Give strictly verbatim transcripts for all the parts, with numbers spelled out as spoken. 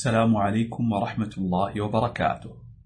السلام عليكم ورحمة الله وبركاته.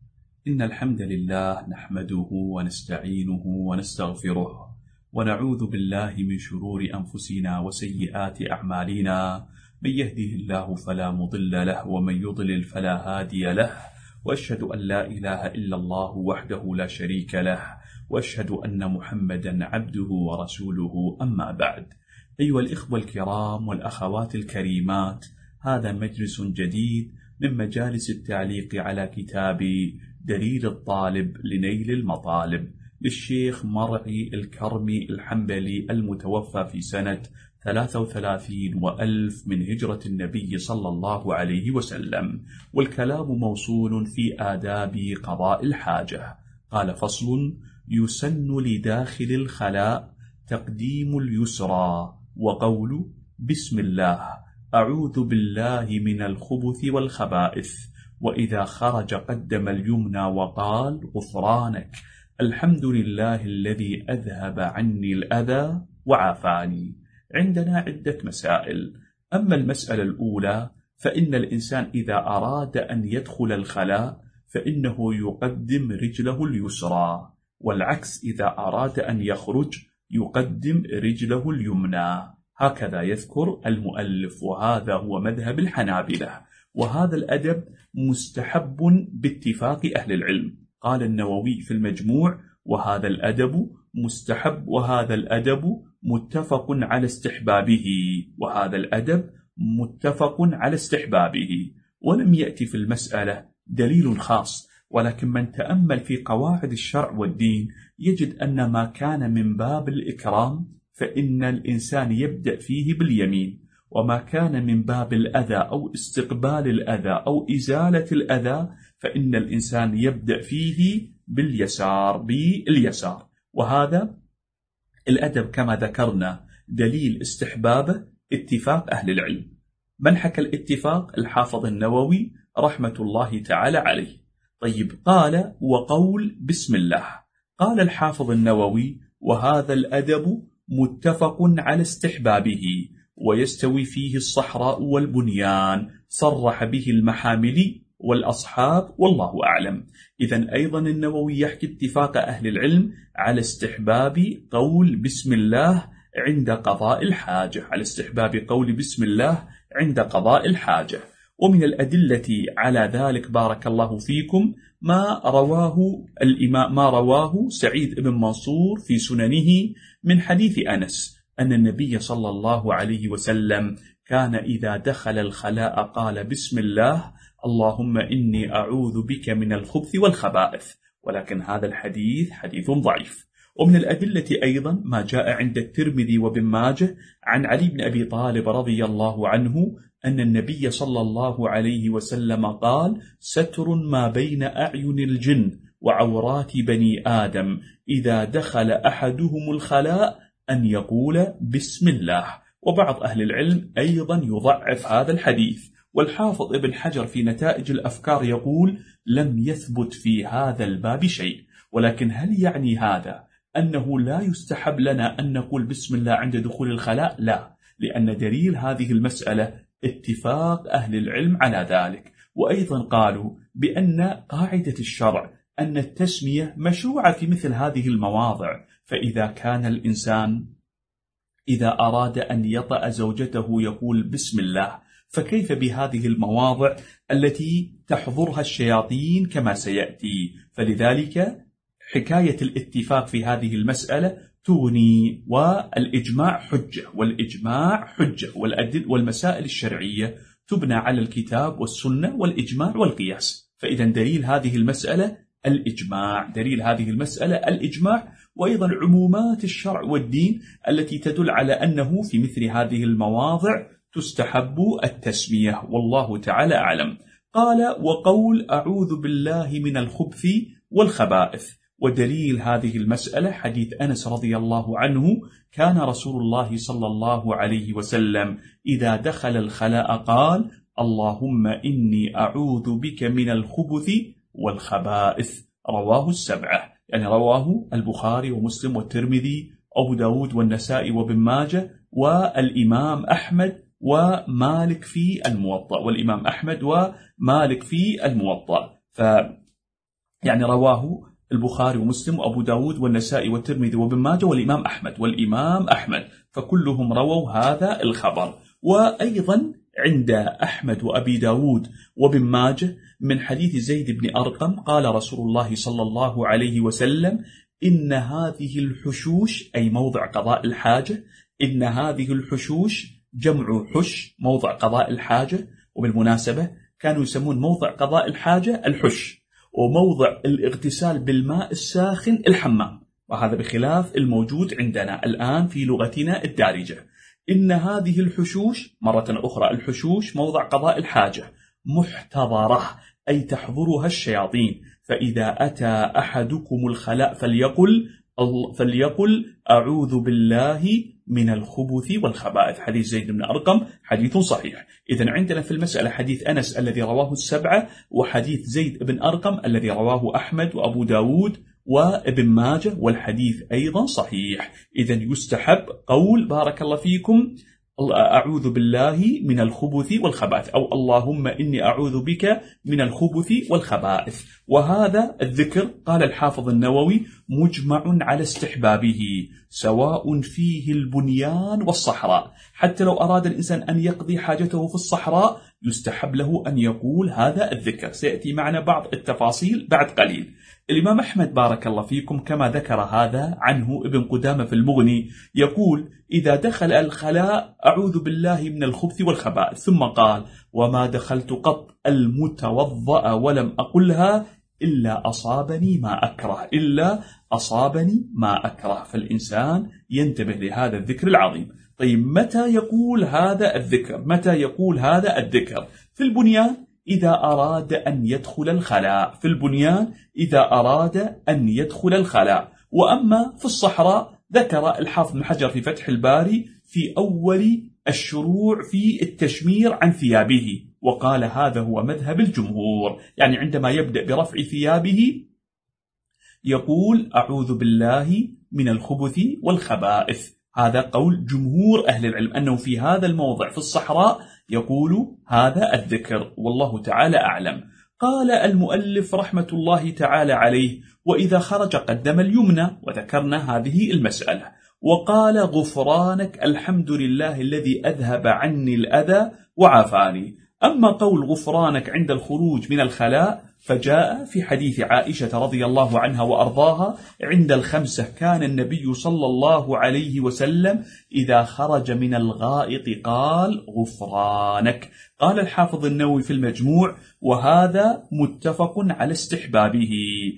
إن الحمد لله نحمده ونستعينه ونستغفره ونعوذ بالله من شرور أنفسنا وسيئات أعمالنا، من يهده الله فلا مضل له ومن يضلل فلا هادي له، وأشهد أن لا إله إلا الله وحده لا شريك له، وأشهد أن محمدا عبده ورسوله. أما بعد، أيها الإخوة الكرام والأخوات الكريمات، هذا مجلس جديد من مجالس التعليق على كتاب دليل الطالب لنيل المطالب للشيخ مرعي الكرمي الحنبلي المتوفى في سنة ثلاثة وثلاثين وألف من هجرة النبي صلى الله عليه وسلم، والكلام موصول في آداب قضاء الحاجة. قال: فصل: يسن لداخل الخلاء تقديم اليسرى وقول بسم الله، أعوذ بالله من الخبث والخبائث، وإذا خرج قدم اليمنى وقال: غفرانك، الحمد لله الذي أذهب عني الأذى وعافاني. عندنا عدة مسائل. أما المسألة الأولى، فإن الإنسان إذا أراد أن يدخل الخلاء فإنه يقدم رجله اليسرى، والعكس إذا أراد أن يخرج يقدم رجله اليمنى. هكذا يذكر المؤلف، وهذا هو مذهب الحنابلة، وهذا الأدب مستحب باتفاق أهل العلم. قال النووي في المجموع: وهذا الأدب مستحب، وهذا الأدب متفق على استحبابه، وهذا الأدب متفق على استحبابه. ولم يأتي في المسألة دليل خاص، ولكن من تأمل في قواعد الشرع والدين يجد أن ما كان من باب الإكرام فإن الإنسان يبدأ فيه باليمين، وما كان من باب الأذى أو استقبال الأذى أو إزالة الأذى فإن الإنسان يبدأ فيه باليسار باليسار. وهذا الأدب كما ذكرنا دليل استحبابه اتفاق أهل العلم. من حكى الاتفاق؟ الحافظ النووي رحمة الله تعالى عليه. طيب، قال: وقول بسم الله. قال الحافظ النووي: وهذا الأدب متفق على استحبابه، ويستوي فيه الصحراء والبنيان، صرح به المحاملي والأصحاب، والله أعلم. إذن أيضا النووي يحكي اتفاق أهل العلم على استحباب قول بسم الله عند قضاء الحاجة، على استحباب قول بسم الله عند قضاء الحاجة. ومن الأدلة على ذلك بارك الله فيكم ما رواه الإمام ما رواه سعيد بن منصور في سننه من حديث أنس أن النبي صلى الله عليه وسلم كان إذا دخل الخلاء قال: بسم الله، اللهم إني أعوذ بك من الخبث والخبائث. ولكن هذا الحديث حديث ضعيف. ومن الأدلة أيضا ما جاء عند الترمذي وابن ماجه عن علي بن أبي طالب رضي الله عنه أن النبي صلى الله عليه وسلم قال: ستر ما بين أعين الجن وعورات بني آدم إذا دخل أحدهم الخلاء أن يقول بسم الله. وبعض أهل العلم أيضا يضعف هذا الحديث، والحافظ ابن حجر في نتائج الأفكار يقول: لم يثبت في هذا الباب شيء. ولكن هل يعني هذا أنه لا يستحب لنا أن نقول بسم الله عند دخول الخلاء؟ لا، لأن دليل هذه المسألة اتفاق أهل العلم على ذلك. وأيضا قالوا بأن قاعدة الشرع أن التسمية مشروعة في مثل هذه المواضع، فإذا كان الإنسان إذا أراد أن يطأ زوجته يقول بسم الله، فكيف بهذه المواضع التي تحضرها الشياطين كما سيأتي؟ فلذلك حكاية الاتفاق في هذه المسألة تغني، والإجماع حجة، والإجماع حجة، والأدل والمسائل الشرعية تبنى على الكتاب والسنة والإجماع والقياس. فإذا دليل هذه المسألة الإجماع، دليل هذه المسألة الإجماع، وأيضا عمومات الشرع والدين التي تدل على أنه في مثل هذه المواضع تستحب التسمية، والله تعالى أعلم. قال: وقول أعوذ بالله من الخبث والخبائث. ودليل هذه المسألة حديث أنس رضي الله عنه: كان رسول الله صلى الله عليه وسلم إذا دخل الخلاء قال: اللهم إني أعوذ بك من الخبث والخبائث. رواه السبعة، يعني رواه البخاري ومسلم والترمذي وأبو داود والنسائي وابن ماجه والإمام أحمد ومالك في الموطأ، والإمام أحمد ومالك في الموطأ. ف يعني رواه البخاري ومسلم وأبو داود والنسائي والترمذي وابن ماجه والإمام أحمد والإمام أحمد، فكلهم رووا هذا الخبر. وأيضا عند أحمد وأبي داود وابن ماجه من حديث زيد بن أرقم قال رسول الله صلى الله عليه وسلم: إن هذه الحشوش، أي موضع قضاء الحاجة، إن هذه الحشوش جمع حش موضع قضاء الحاجة، وبالمناسبة كانوا يسمون موضع قضاء الحاجة الحش، وموضع الاغتسال بالماء الساخن الحمام، وهذا بخلاف الموجود عندنا الآن في لغتنا الدارجة. إن هذه الحشوش، مرة أخرى الحشوش موضع قضاء الحاجة، محتضرة أي تحضرها الشياطين، فإذا أتى أحدكم الخلاء فليقل فليقل أعوذ بالله من الخبث والخبائث. حديث زيد بن أرقم حديث صحيح. إذن عندنا في المسألة حديث أنس الذي رواه السبعة، وحديث زيد بن أرقم الذي رواه أحمد وأبو داود وابن ماجه، والحديث أيضا صحيح. إذن يستحب قول بارك الله فيكم أعوذ بالله من الخبث والخبائث، أو اللهم إني أعوذ بك من الخبث والخبائث. وهذا الذكر قال الحافظ النووي مجمع على استحبابه سواء فيه البنيان والصحراء، حتى لو أراد الإنسان أن يقضي حاجته في الصحراء يستحب له أن يقول هذا الذكر، سيأتي معنا بعض التفاصيل بعد قليل. الإمام أحمد بارك الله فيكم كما ذكر هذا عنه ابن قدامة في المغني يقول: إذا دخل الخلاء أعوذ بالله من الخبث والخبائث، ثم قال: وما دخلت قط المتوضأ ولم أقلها إلا أصابني ما أكره، إلا أصابني ما أكره. فالإنسان ينتبه لهذا الذكر العظيم. طيب متى يقول هذا الذكر؟ متى يقول هذا الذكر؟ في البنيان إذا أراد أن يدخل الخلاء، في البنيان إذا أراد أن يدخل الخلاء. وأما في الصحراء ذكر الحافظ بن حجر في فتح الباري في أول الشروع في التشمير عن ثيابه، وقال هذا هو مذهب الجمهور، يعني عندما يبدأ برفع ثيابه يقول أعوذ بالله من الخبث والخبائث. هذا قول جمهور أهل العلم أنه في هذا الموضع في الصحراء يقول هذا الذكر، والله تعالى أعلم. قال المؤلف رحمة الله تعالى عليه: وإذا خرج قدم اليمنى، وذكرنا هذه المسألة. وقال غفرانك الحمد لله الذي أذهب عني الأذى وعافاني. أما قول غفرانك عند الخروج من الخلاء فجاء في حديث عائشة رضي الله عنها وأرضاها عند الخمسة: كان النبي صلى الله عليه وسلم إذا خرج من الغائط قال غفرانك. قال الحافظ النووي في المجموع: وهذا متفق على استحبابه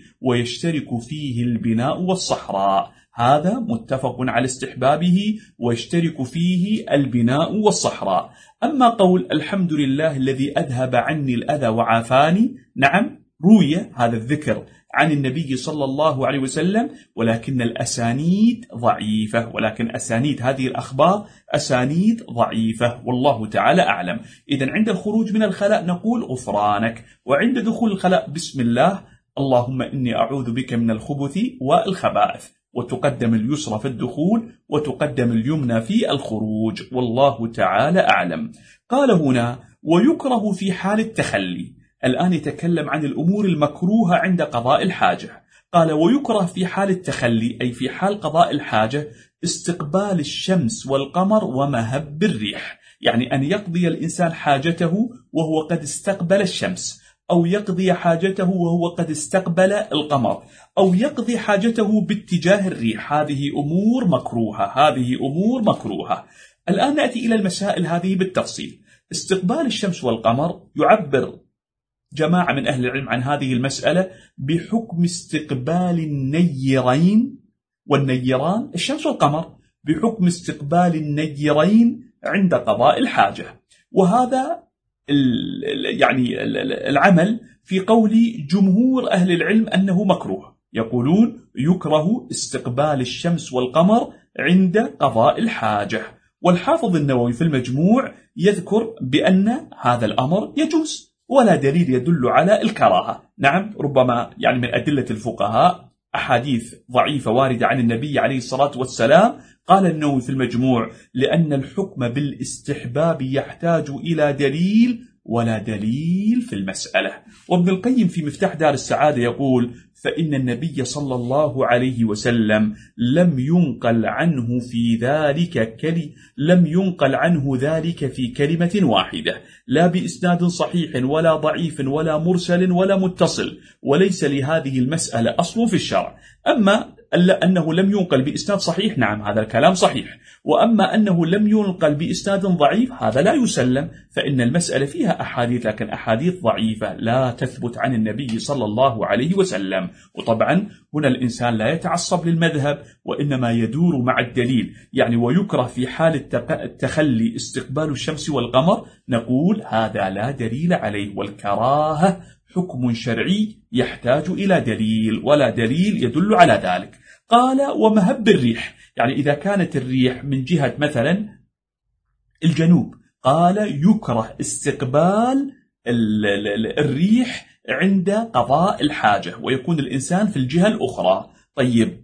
ويشترك فيه البناء والصحراء. هذا متفق على استحبابه ويشترك فيه البناء والصحراء. أما قول الحمد لله الذي أذهب عني الأذى وعافاني، نعم روي هذا الذكر عن النبي صلى الله عليه وسلم، ولكن الأسانيد ضعيفة، ولكن أسانيد هذه الأخبار أسانيد ضعيفة، والله تعالى أعلم. إذن عند الخروج من الخلاء نقول غفرانك، وعند دخول الخلاء بسم الله اللهم إني أعوذ بك من الخبث والخبائث، وتقدم اليسرى في الدخول وتقدم اليمنى في الخروج، والله تعالى أعلم. قال هنا: ويكره في حال التخلي. الآن يتكلم عن الأمور المكروهة عند قضاء الحاجة. قال: ويكره في حال التخلي، أي في حال قضاء الحاجة، استقبال الشمس والقمر ومهب الريح، يعني أن يقضي الإنسان حاجته وهو قد استقبل الشمس، أو يقضي حاجته وهو قد استقبل القمر، أو يقضي حاجته باتجاه الريح. هذه أمور مكروهة، هذه أمور مكروهة. الآن نأتي إلى المسائل هذه بالتفصيل. استقبال الشمس والقمر يعبر جماعة من أهل العلم عن هذه المسألة بحكم استقبال النيرين والنيران، الشمس والقمر، بحكم استقبال النيرين عند قضاء الحاجة. وهذا يعني العمل في قول جمهور أهل العلم أنه مكروه، يقولون يكره استقبال الشمس والقمر عند قضاء الحاجة. والحافظ النووي في المجموع يذكر بأن هذا الأمر يجوز، ولا دليل يدل على الكراهة. نعم ربما يعني من أدلة الفقهاء أحاديث ضعيفة واردة عن النبي عليه الصلاة والسلام. قال النووي في المجموع: لأن الحكم بالاستحباب يحتاج إلى دليل ولا دليل في المسألة. وابن القيم في مفتاح دار السعادة يقول: فإن النبي صلى الله عليه وسلم لم ينقل عنه في ذلك كلي لم ينقل عنه ذلك في كلمة واحدة، لا بإسناد صحيح ولا ضعيف ولا مرسل ولا متصل، وليس لهذه المسألة أصل في الشرع. أما ألا أنه لم ينقل بإسناد صحيح، نعم هذا الكلام صحيح، وأما أنه لم ينقل بإسناد ضعيف هذا لا يسلم، فإن المسألة فيها أحاديث لكن أحاديث ضعيفة لا تثبت عن النبي صلى الله عليه وسلم. وطبعا هنا الإنسان لا يتعصب للمذهب وإنما يدور مع الدليل، يعني ويكره في حال التخلي استقبال الشمس والقمر، نقول هذا لا دليل عليه، والكراهة حكم شرعي يحتاج إلى دليل ولا دليل يدل على ذلك. قال: ومهب الريح، يعني إذا كانت الريح من جهة مثلا الجنوب، قال يكره استقبال الريح عند قضاء الحاجة ويكون الإنسان في الجهة الأخرى. طيب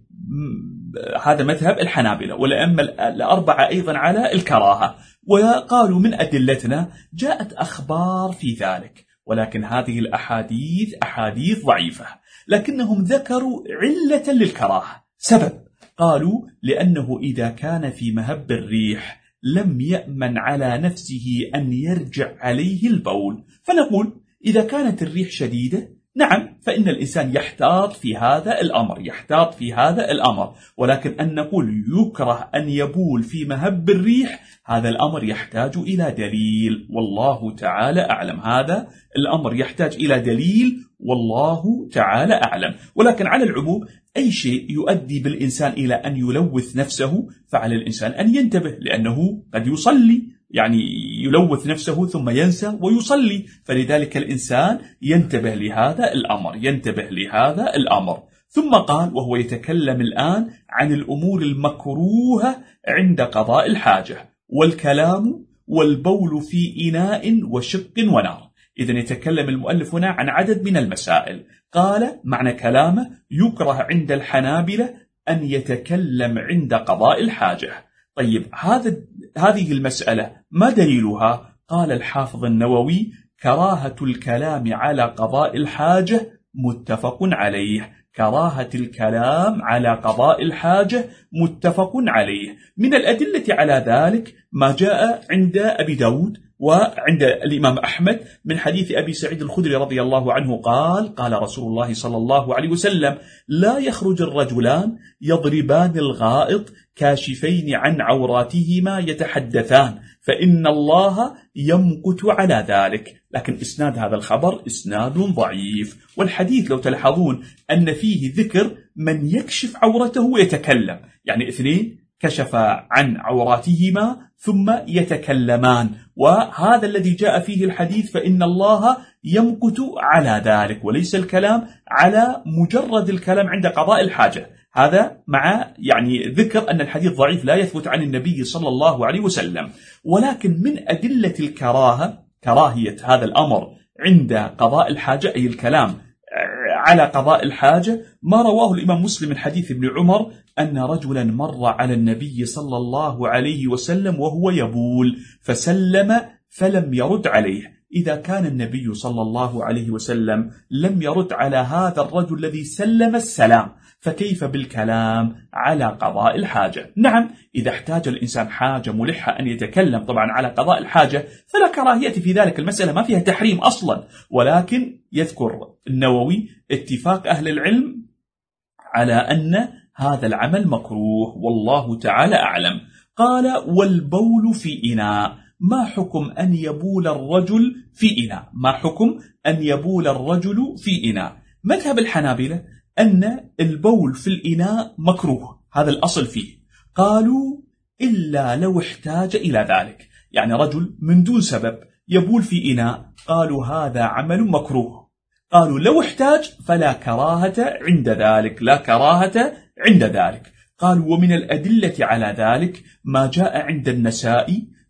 هذا مذهب الحنابلة، والأئمة الأربعة أيضا على الكراهة، وقالوا من أدلتنا جاءت أخبار في ذلك، ولكن هذه الأحاديث أحاديث ضعيفة، لكنهم ذكروا علة للكراهة. سبب قالوا: لأنه إذا كان في مهب الريح لم يأمن على نفسه أن يرجع عليه البول، فنقول إذا كانت الريح شديدة نعم فإن الإنسان يحتاط في هذا الأمر يحتاط في هذا الأمر ولكن أن نقول يكره أن يبول في مهب الريح هذا الأمر يحتاج إلى دليل، والله تعالى أعلم. هذا الأمر يحتاج إلى دليل والله تعالى أعلم. ولكن على العموم أي شيء يؤدي بالإنسان إلى أن يلوث نفسه فعلى الإنسان أن ينتبه، لأنه قد يصلي يعني يلوث نفسه ثم ينسى ويصلي، فلذلك الإنسان ينتبه لهذا الأمر ينتبه لهذا الأمر. ثم قال وهو يتكلم الآن عن الأمور المكروهة عند قضاء الحاجة: والكلام والبول في إناء وشق ونار. إذن يتكلم المؤلف هنا عن عدد من المسائل. قال معنى كلامه: يكره عند الحنابلة أن يتكلم عند قضاء الحاجة. طيب هذا هذه المسألة ما دليلها؟ قال الحافظ النووي: كراهة الكلام على قضاء الحاجة متفق عليه. كراهة الكلام على قضاء الحاجة متفق عليه. من الأدلة على ذلك ما جاء عند أبي داود وعند الإمام أحمد من حديث أبي سعيد الخدري رضي الله عنه قال: قال رسول الله صلى الله عليه وسلم: لا يخرج الرجلان يضربان الغائط كاشفين عن عوراتهما يتحدثان فإن الله يمقت على ذلك. لكن إسناد هذا الخبر إسناد ضعيف، والحديث لو تلاحظون أن فيه ذكر من يكشف عورته ويتكلم، يعني اثنين كشف عن عوراتهما ثم يتكلمان، وهذا الذي جاء فيه الحديث فإن الله يمقت على ذلك، وليس الكلام على مجرد الكلام عند قضاء الحاجة. هذا مع يعني ذكر أن الحديث ضعيف لا يثبت عن النبي صلى الله عليه وسلم. ولكن من أدلة الكراهة كراهية هذا الأمر عند قضاء الحاجة، أي الكلام على قضاء الحاجة، ما رواه الإمام مسلم من حديث ابن عمر أن رجلا مر على النبي صلى الله عليه وسلم وهو يبول فسلم فلم يرد عليه. إذا كان النبي صلى الله عليه وسلم لم يرد على هذا الرجل الذي سلم السلام، فكيف بالكلام على قضاء الحاجة؟ نعم إذا احتاج الإنسان حاجة ملحة أن يتكلم طبعا على قضاء الحاجة فلا كراهية في ذلك، المسألة ما فيها تحريم أصلا. ولكن يذكر النووي اتفاق أهل العلم على أن هذا العمل مكروه والله تعالى أعلم. قال: والبول في إناء. ما حكم أن يبول الرجل في إناء؟ ما حكم أن يبول الرجل في إناء؟ مذهب الحنابلة أن البول في الإناء مكروه، هذا الأصل فيه. قالوا إلا لو احتاج إلى ذلك، يعني رجل من دون سبب يبول في إناء، قالوا هذا عمل مكروه. قالوا لو احتاج فلا كراهة عند ذلك، لا كراهة عند ذلك. قالوا ومن الأدلة على ذلك ما جاء عند النسائي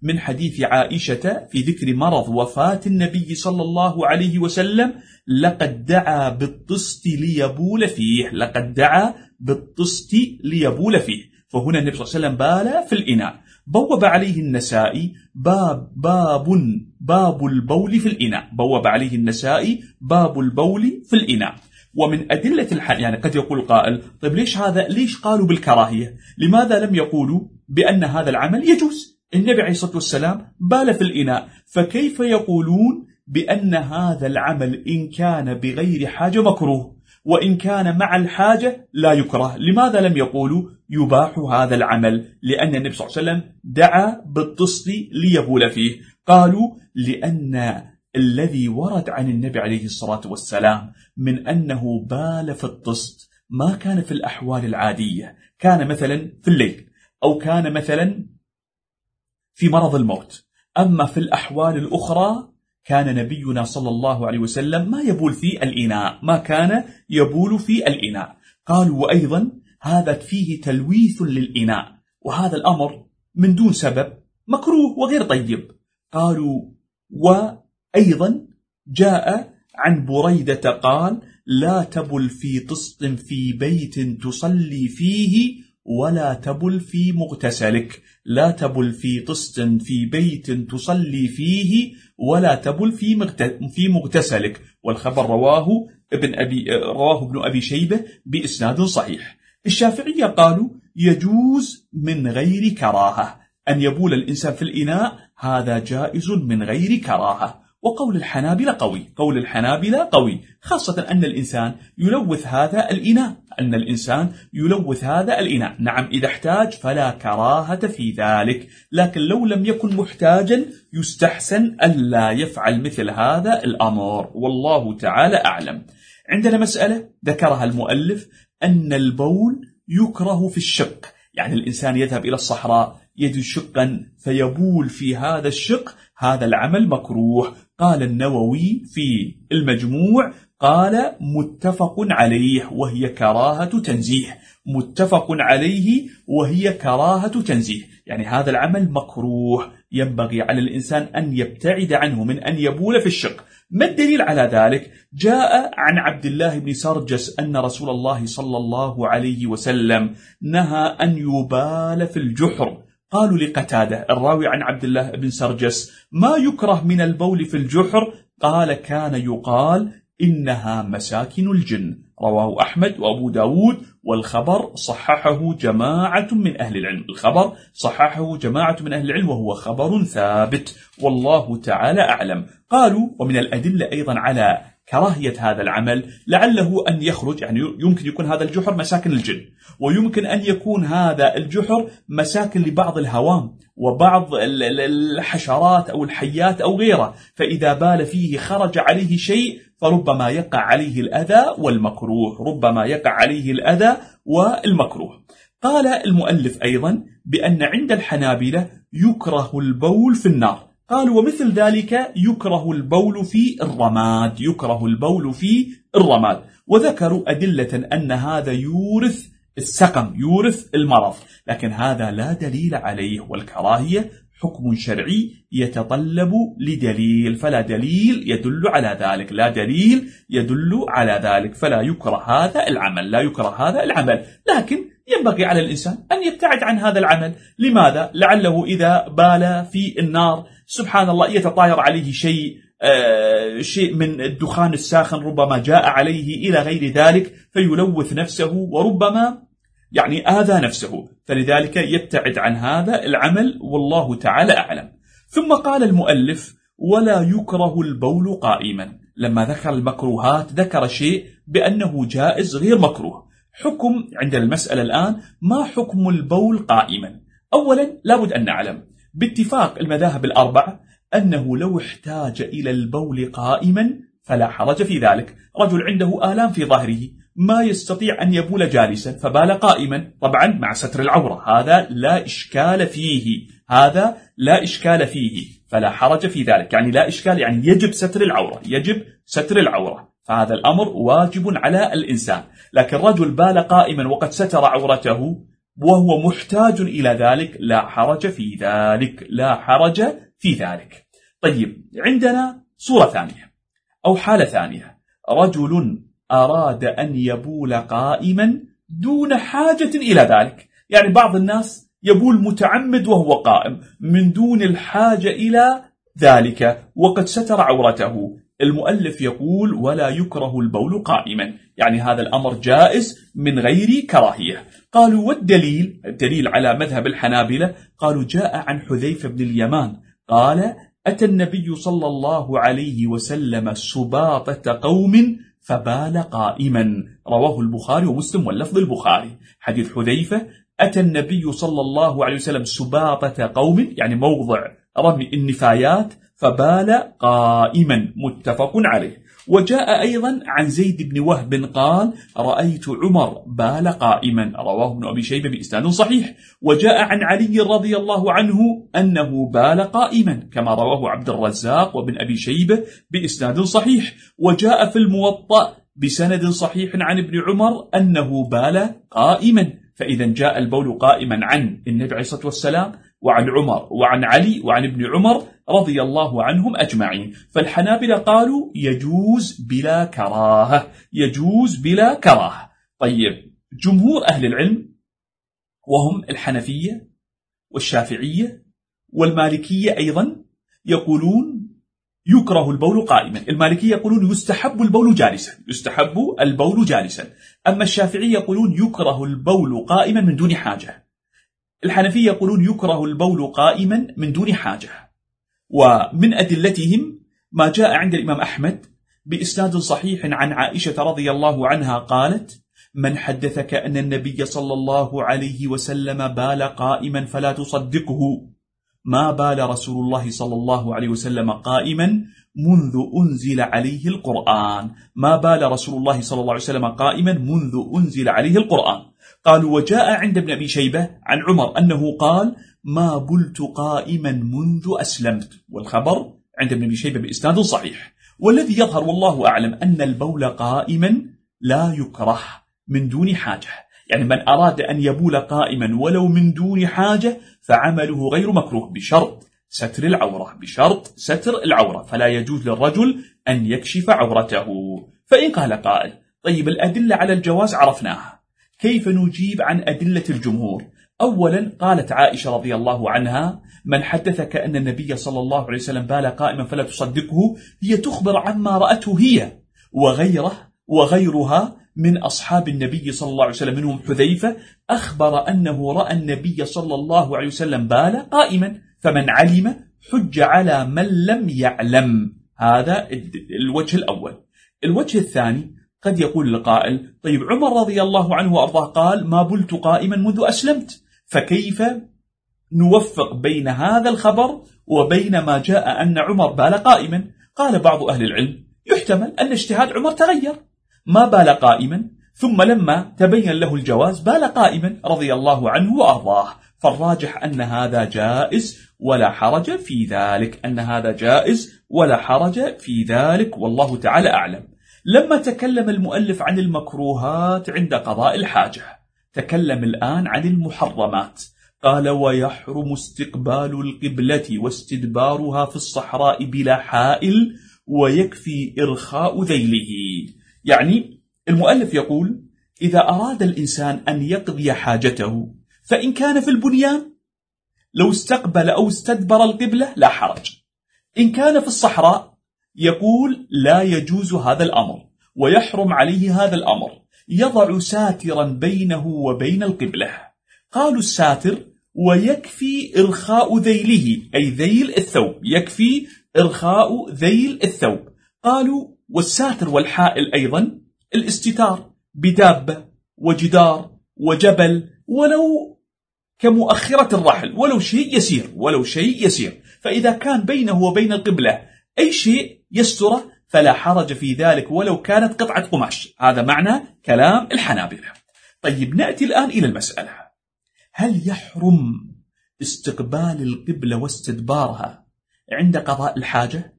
من حديث عائشة في ذكر مرض وفاة النبي صلى الله عليه وسلم: لقد دعا بالطست ليبول فيه، لقد دعا بالطست ليبول فيه. فهنا النبي صلى الله عليه وسلم بال في الإناء. بوب عليه النسائي باب باب باب البول في الإناء، بوب عليه النسائي باب البول في الإناء. ومن أدلة الحديث، يعني قد يقول قائل: طيب ليش هذا؟ ليش قالوا بالكراهية؟ لماذا لم يقولوا بأن هذا العمل يجوز؟ النبي عليه الصلاة والسلام بال في الإناء، فكيف يقولون بأن هذا العمل إن كان بغير حاجة مكروه، وإن كان مع الحاجة لا يكره؟ لماذا لم يقولوا يباح هذا العمل؟ لأن النبي صلى الله عليه وسلم دعا بالطست ليبول فيه. قالوا: لأن الذي ورد عن النبي عليه الصلاة والسلام من أنه بال في الطست ما كان في الأحوال العادية، كان مثلا في الليل، أو كان مثلا في مرض الموت. أما في الأحوال الأخرى كان نبينا صلى الله عليه وسلم ما يبول في الإناء، ما كان يبول في الإناء. قالوا: وأيضا هذا فيه تلويث للإناء، وهذا الأمر من دون سبب مكروه وغير طيب. قالوا: وأيضا جاء عن بريدة قال: لا تبل في طست في بيت تصلي فيه ولا تبل في مغتسلك، لا تبل في طست في بيت تصلي فيه ولا تبل في مغتسلك. والخبر رواه ابن أبي رواه ابن أبي شيبة بإسناد صحيح. الشافعية قالوا: يجوز من غير كراهة، أن يبول الإنسان في الإناء هذا جائز من غير كراهة. وقول الحنابلة قوي، قول الحنابلة قوي، خاصة أن الإنسان يلوث هذا الإناء، أن الإنسان يلوث هذا الإناء. نعم إذا احتاج فلا كراهة في ذلك، لكن لو لم يكن محتاجا يستحسن ألا يفعل مثل هذا الأمر، والله تعالى أعلم. عندنا مسألة ذكرها المؤلف، أن البول يكره في الشق، يعني الإنسان يذهب إلى الصحراء يجد شقا فيبول في هذا الشق، هذا العمل مكروه. قال النووي في المجموع قال: متفق عليه وهي كراهة تنزيه، متفق عليه وهي كراهة تنزيه، يعني هذا العمل مكروه، ينبغي على الإنسان أن يبتعد عنه من أن يبول في الشق. ما الدليل على ذلك؟ جاء عن عبد الله بن سرجس أن رسول الله صلى الله عليه وسلم نهى أن يبال في الجحر. قالوا لقتادة الراوي عن عبد الله بن سرجس: ما يكره من البول في الجحر؟ قال: كان يقال إنها مساكن الجن. رواه أحمد وأبو داود، والخبر صححه جماعة من أهل العلم، الخبر صححه جماعة من أهل العلم وهو خبر ثابت، والله تعالى أعلم. قالوا: ومن الأدلة أيضا على كراهية هذا العمل لعله أن يخرج، يعني يمكن يكون هذا الجحر مساكن الجن، ويمكن أن يكون هذا الجحر مساكن لبعض الهوام وبعض الحشرات أو الحيات أو غيره، فإذا بال فيه خرج عليه شيء فربما يقع عليه الأذى والمكروه، ربما يقع عليه الأذى والمكروه. قال المؤلف أيضا بأن عند الحنابلة يكره البول في النار. قالوا: ومثل ذلك يكره البول في الرماد، يكره البول في الرماد. وذكروا أدلة أن هذا يورث السقم، يورث المرض، لكن هذا لا دليل عليه، والكراهية حكم شرعي يتطلب لدليل، فلا دليل يدل على ذلك، لا دليل يدل على ذلك، فلا يكره هذا العمل، لا يكره هذا العمل، لكن ينبغي على الإنسان أن يبتعد عن هذا العمل. لماذا؟ لعله إذا بال في النار سبحان الله يتطاير عليه شيء آه شيء من الدخان الساخن ربما جاء عليه إلى غير ذلك فيلوث نفسه وربما يعني آذى نفسه، فلذلك يبتعد عن هذا العمل، والله تعالى أعلم. ثم قال المؤلف: ولا يكره البول قائما. لما ذكر المكروهات ذكر شيء بأنه جائز غير مكروه. حكم عند المسألة الآن: ما حكم البول قائما؟ أولا لابد أن نعلم باتفاق المذاهب الأربعة أنه لو احتاج إلى البول قائما فلا حرج في ذلك. رجل عنده آلام في ظهره ما يستطيع أن يبول جالسا فبال قائما، طبعا مع ستر العورة، هذا لا إشكال فيه، هذا لا إشكال فيه، فلا حرج في ذلك، يعني لا إشكال، يعني يجب ستر العورة، يجب ستر العورة، فهذا الأمر واجب على الإنسان. لكن رجل بال قائما وقد ستر عورته وهو محتاج إلى ذلك لا حرج في ذلك، لا حرج في ذلك. طيب، عندنا صورة ثانية أو حالة ثانية، رجل أراد أن يبول قائما دون حاجة إلى ذلك. يعني بعض الناس يبول متعمد وهو قائم من دون الحاجة إلى ذلك وقد ستر عورته. المؤلف يقول ولا يكره البول قائما، يعني هذا الأمر جائز من غير كراهية. قالوا والدليل، الدليل على مذهب الحنابلة، قالوا جاء عن حذيفة بن اليمان قال أتى النبي صلى الله عليه وسلم سباطة قوم فبال قائما، رواه البخاري ومسلم واللفظ البخاري. حديث حذيفة أتى النبي صلى الله عليه وسلم سباطة قوم، يعني موضع رمي النفايات، فبال قائما، متفق عليه. وجاء أيضا عن زيد بن وهب قال رأيت عمر بال قائما، رواه ابن أبي شيبة بإسناد صحيح. وجاء عن علي رضي الله عنه أنه بال قائما كما رواه عبد الرزاق وابن أبي شيبة بإسناد صحيح. وجاء في الموطأ بسند صحيح عن ابن عمر أنه بال قائما. فإذا جاء البول قائما عن النبي عليه الصلاة والسلام وعن عمر وعن علي وعن ابن عمر رضي الله عنهم أجمعين. فالحنابلة قالوا يجوز بلا كراهة، يجوز بلا كراهة. طيب، جمهور أهل العلم وهم الحنفية والشافعية والمالكية أيضا يقولون يكره البول قائما. المالكية يقولون يستحب البول جالسا، يستحب البول جالسا. أما الشافعية يقولون يكره البول قائما من دون حاجة. الحنفية يقولون يكره البول قائما من دون حاجة. ومن أدلتهم ما جاء عند الإمام أحمد بإسناد صحيح عن عائشة رضي الله عنها قالت من حدثك أن النبي صلى الله عليه وسلم بال قائما فلا تصدقه، ما بال رسول الله صلى الله عليه وسلم قائما منذ أنزل عليه القرآن، ما بال رسول الله صلى الله عليه وسلم قائما منذ أنزل عليه القرآن. قالوا وجاء عند ابن أبي شيبة عن عمر أنه قال ما بلت قائما منذ أسلمت، والخبر عند ابن أبي شيبة بإسناد صحيح. والذي يظهر والله أعلم أن البول قائما لا يكره من دون حاجة، يعني من أراد أن يبول قائما ولو من دون حاجة فعمله غير مكروه بشرط ستر العورة، بشرط ستر العورة، فلا يجوز للرجل أن يكشف عورته. فإن قال قائل طيب الأدلة على الجواز عرفناها، كيف نجيب عن أدلة الجمهور؟ أولا قالت عائشة رضي الله عنها من حدثك أن النبي صلى الله عليه وسلم بال قائما فلا تصدقه، هي تخبر عما رأته هي وغيره وغيرها من أصحاب النبي صلى الله عليه وسلم، منهم حذيفة أخبر أنه رأى النبي صلى الله عليه وسلم بال قائما، فمن علم حج على من لم يعلم. هذا الوجه الأول. الوجه الثاني قد يقول القائل طيب عمر رضي الله عنه وأرضاه قال ما بلت قائما منذ أسلمت، فكيف نوفق بين هذا الخبر وبين ما جاء أن عمر بال قائما؟ قال بعض أهل العلم يحتمل أن اجتهاد عمر تغير، ما بال قائما ثم لما تبين له الجواز بال قائما رضي الله عنه وأرضاه. فالراجح أن هذا جائز ولا حرج في ذلك، أن هذا جائز ولا حرج في ذلك، والله تعالى أعلم. لما تكلم المؤلف عن المكروهات عند قضاء الحاجة، تكلم الآن عن المحرمات. قال ويحرم استقبال القبلة واستدبارها في الصحراء بلا حائل ويكفي إرخاء ذيله. يعني المؤلف يقول إذا أراد الإنسان أن يقضي حاجته فإن كان في البنيان لو استقبل أو استدبر القبلة لا حرج، إن كان في الصحراء يقول لا يجوز هذا الأمر ويحرم عليه هذا الأمر، يضع ساترا بينه وبين القبلة. قالوا الساتر ويكفي إرخاء ذيله، أي ذيل الثوب، يكفي إرخاء ذيل الثوب. قالوا والساتر والحائل أيضا الاستتار بدابة وجدار وجبل ولو كمؤخرة الرحل، ولو شيء يسير، ولو شيء يسير. فإذا كان بينه وبين القبلة أي شيء يستره فلا حرج في ذلك ولو كانت قطعة قماش. هذا معنى كلام الحنابلة. طيب نأتي الآن إلى المسألة، هل يحرم استقبال القبلة واستدبارها عند قضاء الحاجة؟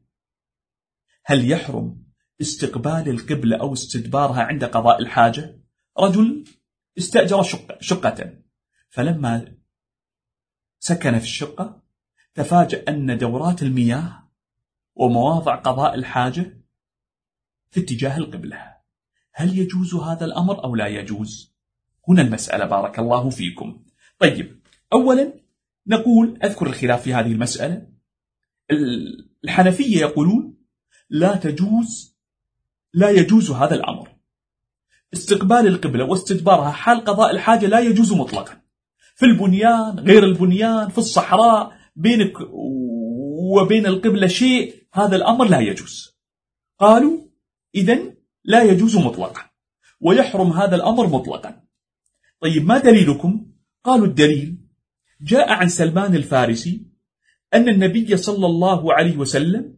هل يحرم استقبال القبلة أو استدبارها عند قضاء الحاجة؟ رجل استأجر شقة, شقة فلما سكن في الشقة تفاجأ أن دورات المياه ومواضع قضاء الحاجة في اتجاه القبلة. هل يجوز هذا الأمر أو لا يجوز؟ هنا المسألة بارك الله فيكم. طيب، أولا نقول أذكر الخلاف في هذه المسألة. الحنفية يقولون لا تجوز لا يجوز هذا الأمر، استقبال القبلة واستدبارها حال قضاء الحاجة لا يجوز مطلقا، في البنيان غير البنيان، في الصحراء بينك وبين القبلة شيء، هذا الأمر لا يجوز. قالوا إذن لا يجوز مطلقا ويحرم هذا الأمر مطلقا. طيب، ما دليلكم؟ قالوا الدليل جاء عن سلمان الفارسي أن النبي صلى الله عليه وسلم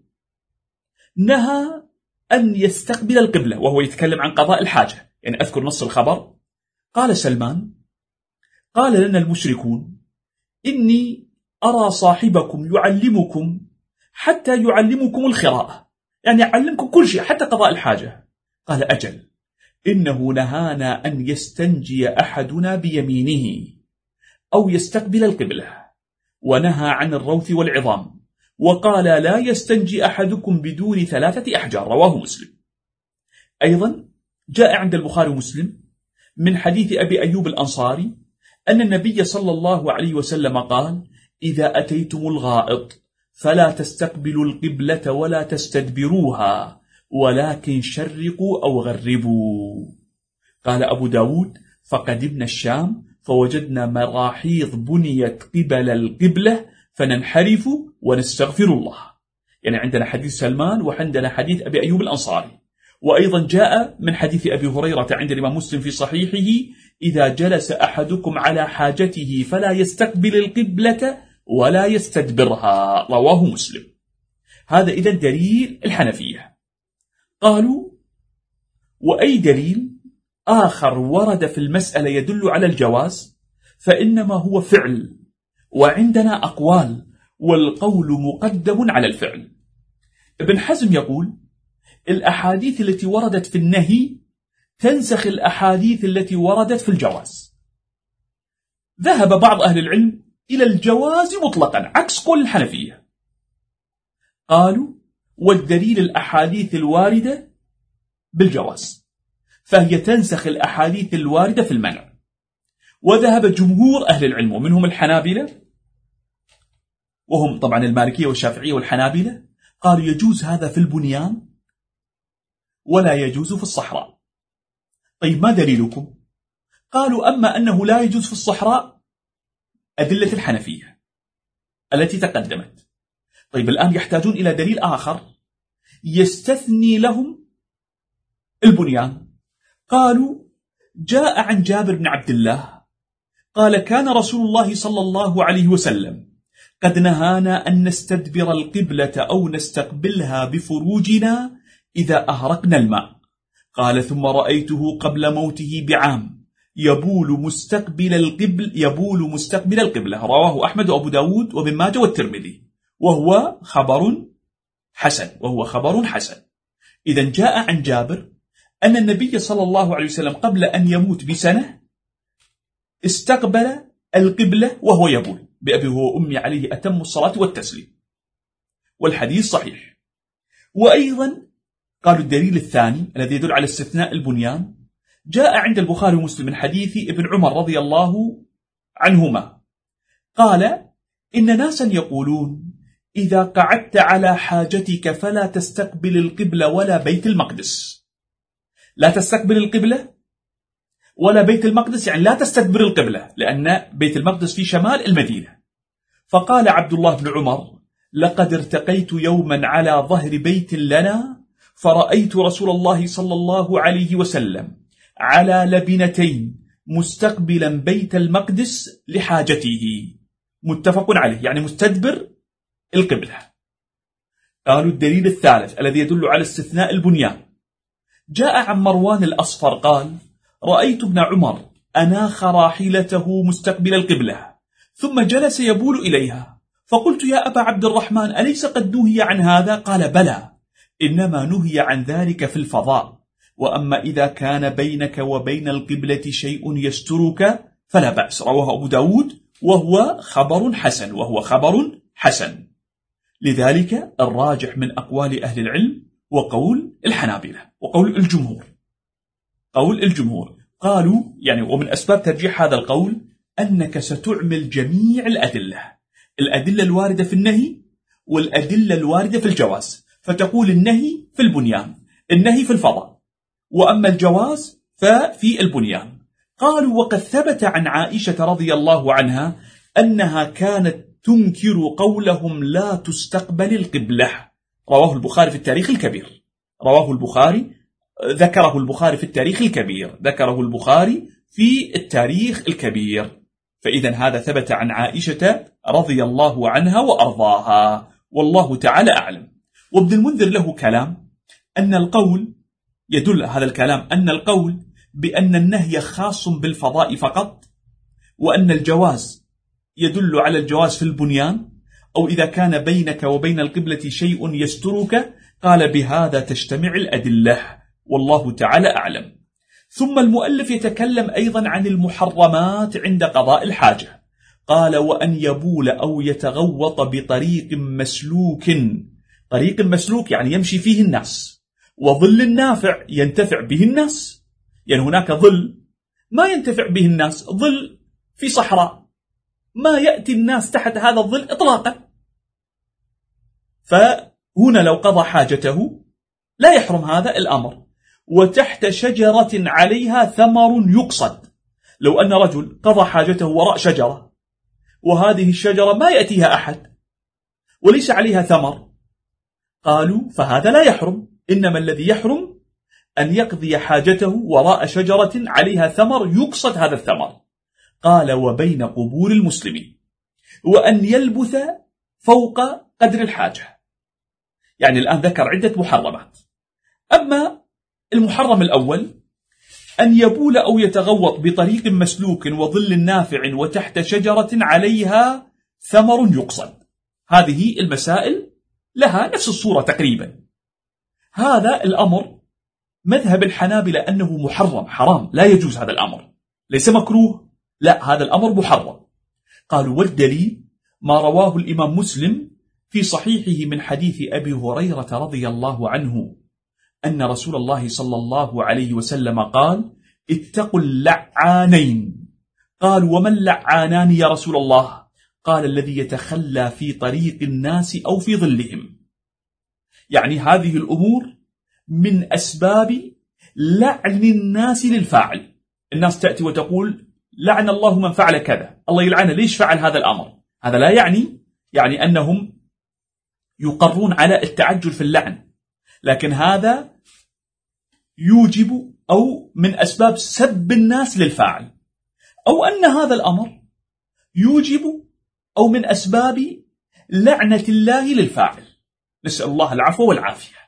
نهى أن يستقبل القبلة وهو يتكلم عن قضاء الحاجة. يعني أذكر نص الخبر، قال سلمان: قال لنا المشركون إني أرى صاحبكم يعلمكم حتى يعلمكم القراءة، يعني يعلمكم كل شيء حتى قضاء الحاجة. قال: أجل، إنه نهانا أن يستنجي أحدنا بيمينه أو يستقبل القبلة، ونهى عن الروث والعظام، وقال: لا يستنجي أحدكم بدون ثلاثة أحجار. رواه مسلم. أيضا جاء عند البخاري ومسلم من حديث أبي أيوب الأنصاري أن النبي صلى الله عليه وسلم قال: إذا أتيتم الغائط فلا تستقبلوا القبلة ولا تستدبروها، ولكن شرقوا أو غربوا. قال أبو داود: فقدمنا الشام فوجدنا مراحيض بنيت قبل القبلة فننحرف ونستغفر الله. يعني عندنا حديث سلمان وعندنا حديث أبي أيوب الأنصاري. وأيضا جاء من حديث أبي هريرة عند الإمام مسلم في صحيحه: إذا جلس أحدكم على حاجته فلا يستقبل القبلة ولا يستدبرها. رواه مسلم. هذا إذن دليل الحنفية. قالوا: وأي دليل آخر ورد في المسألة يدل على الجواز فإنما هو فعل، وعندنا أقوال، والقول مقدم على الفعل. ابن حزم يقول: الأحاديث التي وردت في النهي تنسخ الأحاديث التي وردت في الجواز. ذهب بعض أهل العلم إلى الجواز مطلقا عكس قول الحنفية. قالوا: والدليل الأحاديث الواردة بالجواز، فهي تنسخ الأحاديث الواردة في المنع. وذهب جمهور أهل العلم ومنهم الحنابلة، وهم طبعا المالكية والشافعية والحنابلة، قالوا يجوز هذا في البنيان ولا يجوز في الصحراء. طيب، ما دليلكم؟ قالوا: أما أنه لا يجوز في الصحراء أدلة الحنفية التي تقدمت. طيب، الآن يحتاجون إلى دليل آخر يستثني لهم البنيان. قالوا: جاء عن جابر بن عبد الله قال: كان رسول الله صلى الله عليه وسلم قد نهانا أن نستدبر القبلة أو نستقبلها بفروجنا إذا أهرقنا الماء. قال: ثم رأيته قبل موته بعام يبول مستقبل القبل يبول مستقبل القبلة. رواه أحمد وأبو داود وابن ماجه والترمذي، وهو خبر حسن وهو خبر حسن. إذن جاء عن جابر أن النبي صلى الله عليه وسلم قبل أن يموت بسنة استقبل القبلة وهو يبول، بأبي هو أمي عليه أتم الصلاة والتسليم، والحديث صحيح. وأيضا قالوا الدليل الثاني الذي يدل على استثناء البنيان جاء عند البخاري ومسلم من حديث ابن عمر رضي الله عنهما قال: إن ناسا يقولون إذا قعدت على حاجتك فلا تستقبل القبلة ولا بيت المقدس. لا تستقبل القبلة ولا بيت المقدس، يعني لا تستدبر القبلة، لأن بيت المقدس في شمال المدينة. فقال عبد الله بن عمر: لقد ارتقيت يوما على ظهر بيت لنا فرأيت رسول الله صلى الله عليه وسلم على لبنتين مستقبلا بيت المقدس لحاجته. متفق عليه، يعني مستدبر القبلة. قالوا الدليل الثالث الذي يدل على استثناء البنيان جاء عن مروان الأصفر قال: رأيت ابن عمر أناخ راحلته مستقبل القبلة ثم جلس يبول إليها، فقلت: يا أبا عبد الرحمن أليس قد نهي عن هذا؟ قال: بلى، إنما نهي عن ذلك في الفضاء، وأما إذا كان بينك وبين القبلة شيء يسترك فلا بأس، رواه أبو داود وهو خبر حسن وهو خبر حسن. لذلك الراجح من أقوال أهل العلم وقول الحنابلة وقول الجمهور. قول الجمهور قالوا يعني ومن أسباب ترجيح هذا القول أنك ستعمل جميع الأدلة الأدلة الواردة في النهي والأدلة الواردة في الجواز، فتقول النهي في البنيان، النهي في الفضاء، وأما الجواز ففي البنيان. قالوا وقد ثبت عن عائشة رضي الله عنها أنها كانت تنكر قولهم لا تستقبل القبلة، رواه البخاري في التاريخ الكبير، رواه البخاري ذكره البخاري في التاريخ الكبير ذكره البخاري في التاريخ الكبير. فإذا هذا ثبت عن عائشة رضي الله عنها وأرضاها، والله تعالى أعلم. وابن المنذر له كلام أن القول يدل هذا الكلام أن القول بأن النهي خاص بالفضاء فقط، وأن الجواز يدل على الجواز في البنيان، أو إذا كان بينك وبين القبلة شيء يسترك، قال بهذا تجتمع الأدلة، والله تعالى أعلم. ثم المؤلف يتكلم أيضا عن المحرمات عند قضاء الحاجة، قال وأن يبول أو يتغوط بطريق مسلوك، طريق مسلوك يعني يمشي فيه الناس، وظل نافع ينتفع به الناس، يعني هناك ظل ما ينتفع به الناس، ظل في صحراء ما يأتي الناس تحت هذا الظل إطلاقا، فهنا لو قضى حاجته لا يحرم هذا الأمر. وتحت شجرة عليها ثمر يقصد، لو أن رجل قضى حاجته وراء شجرة وهذه الشجرة ما يأتيها أحد وليس عليها ثمر، قالوا فهذا لا يحرم، إنما الذي يحرم أن يقضي حاجته وراء شجرة عليها ثمر يقصد هذا الثمر. قال وبين قبور المسلمين، وأن يلبث فوق قدر الحاجة، يعني الآن ذكر عدة محرمات. أما المحرم الأول أن يبول أو يتغوط بطريق مسلوك وظل نافع وتحت شجرة عليها ثمر يقصد، هذه المسائل لها نفس الصورة تقريبا. هذا الأمر مذهب الحنابلة أنه محرم حرام، لا يجوز هذا الأمر، ليس مكروه، لا هذا الأمر محرم. قالوا والدليل ما رواه الإمام مسلم في صحيحه من حديث أبي هريرة رضي الله عنه أن رسول الله صلى الله عليه وسلم قال اتقوا اللعانين. قال وما اللعانان يا رسول الله؟ قال الذي يتخلى في طريق الناس أو في ظلهم، يعني هذه الأمور من أسباب لعن الناس للفاعل. الناس تأتي وتقول لعن الله من فعل كذا، الله يلعنه، ليش فعل هذا الأمر؟ هذا لا يعني يعني أنهم يقرون على التعجل في اللعن، لكن هذا يوجب أو من أسباب سب الناس للفاعل، أو أن هذا الأمر يوجب أو من أسباب لعنة الله للفاعل، نسأل الله العفو والعافية.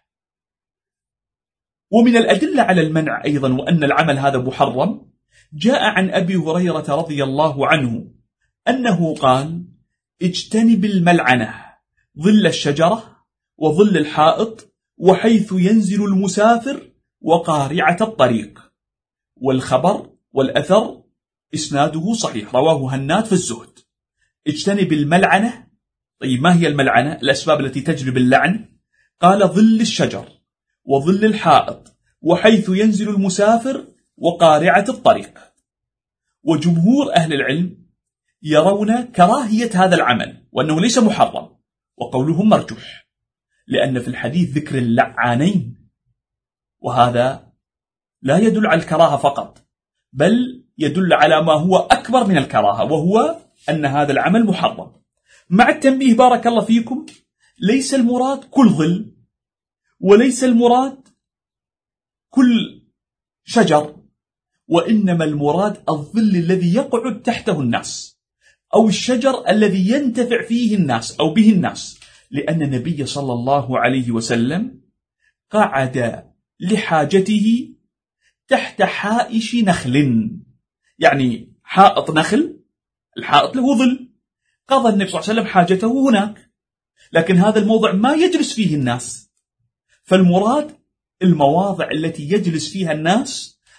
ومن الأدلة على المنع أيضا وأن العمل هذا محرم جاء عن أبي هريرة رضي الله عنه أنه قال اجتنب الملعنة، ظل الشجرة وظل الحائط وحيث ينزل المسافر وقارعة الطريق. والخبر والأثر إسناده صحيح، رواه هناد في الزهد. اجتنب الملعنة، طيب ما هي الملعنة؟ الأسباب التي تجلب اللعن. قال ظل الشجر وظل الحائط وحيث ينزل المسافر وقارعة الطريق. وجمهور أهل العلم يرون كراهية هذا العمل وأنه ليس محرم، وقولهم مرجوح، لأن في الحديث ذكر اللعانين، وهذا لا يدل على الكراهة فقط، بل يدل على ما هو أكبر من الكراهة، وهو أن هذا العمل محرم. مع التنبيه بارك الله فيكم، ليس المراد كل ظل، وليس المراد كل شجر، وإنما المراد الظل الذي يقعد تحته الناس، أو الشجر الذي ينتفع فيه الناس أو به الناس، لأن النبي صلى الله عليه وسلم قعد لحاجته تحت حائش نخل، يعني حائط نخل، الحائط له ظل، قضى النبي صلى الله عليه وسلم حاجته هناك، لكن هذا الموضع ما يجلس فيه الناس، فالمراد المواضع التي يجلس فيها الناس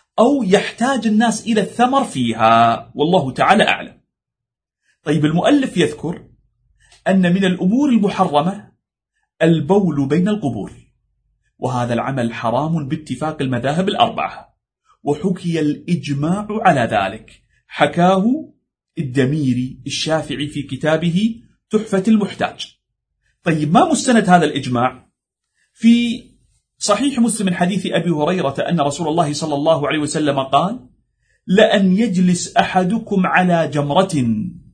أو يحتاج الناس إلى الثمر فيها، والله تعالى أعلم. طيب، المؤلف يذكر أن من الأمور المحرمة البول بين القبور، وهذا العمل حرام باتفاق المذاهب الأربعة، وحكي الإجماع على ذلك، حكاه الدميري الشافعي في كتابه تحفة المحتاج. طيب، ما مستند هذا الإجماع؟ في صحيح مسلم من حديث أبي هريرة أن رسول الله صلى الله عليه وسلم قال: لأن يجلس أحدكم على جمرة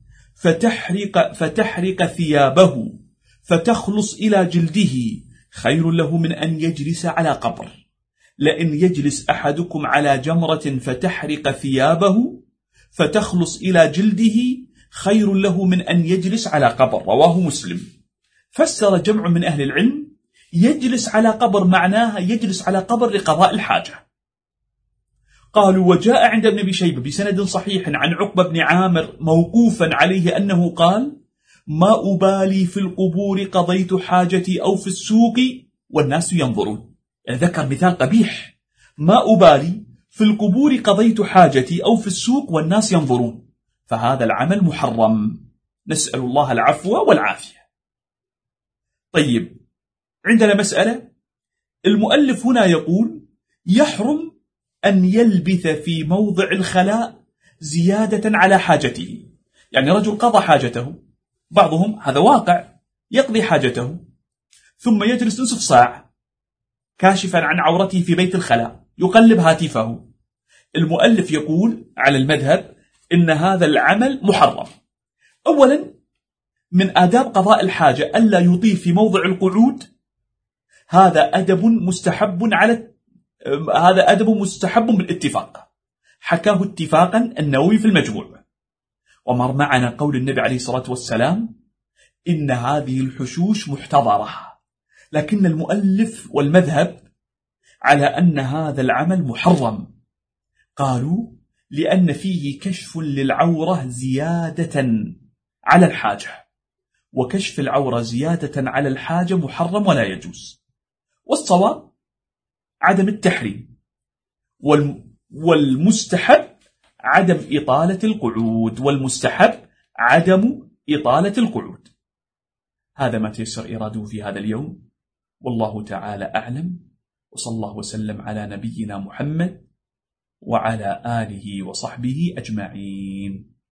فتحرق, فتحرق ثيابه فتخلص إلى جلده خير له من أن يجلس على قبر. لأن يجلس أحدكم على جمرة فتحرق ثيابه فتخلص إلى جلده خير له من أن يجلس على قبر، رواه مسلم. فسر جمع من أهل العلم يجلس على قبر معناها يجلس على قبر لقضاء الحاجة. قالوا: وجاء عند ابن أبي شيبة بسند صحيح عن عقبة بن عامر موقوفا عليه أنه قال: ما أبالي في القبور قضيت حاجتي أو في السوق والناس ينظرون. يعني ذكر مثال قبيح: ما أبالي في القبور قضيت حاجتي أو في السوق والناس ينظرون، فهذا العمل محرم، نسأل الله العفو والعافية. طيب، عندنا مسألة، المؤلف هنا يقول: يحرم أن يلبث في موضع الخلاء زيادة على حاجته. يعني رجل قضى حاجته، بعضهم هذا واقع يقضي حاجته ثم يجلس نصف ساعة كاشفا عن عورته في بيت الخلاء يقلب هاتفه. المؤلف يقول على المذهب إن هذا العمل محرم. أولا، من آداب قضاء الحاجة ألا يطيل في موضع القعود، هذا أدب مستحب على هذا أدب مستحب بالاتفاق، حكاه اتفاقا النووي في المجموع. ومر معنا قول النبي عليه الصلاة والسلام: إن هذه الحشوش محتضرة. لكن المؤلف والمذهب على أن هذا العمل محرم. قالوا: لأن فيه كشف للعورة زيادة على الحاجة، وكشف العورة زيادة على الحاجة محرم ولا يجوز. والصواب عدم التحريم، والمستحب عدم إطالة القعود والمستحب عدم إطالة القعود. هذا ما تيسر إراده في هذا اليوم، والله تعالى أعلم، وصلى الله وسلم على نبينا محمد وعلى آله وصحبه أجمعين.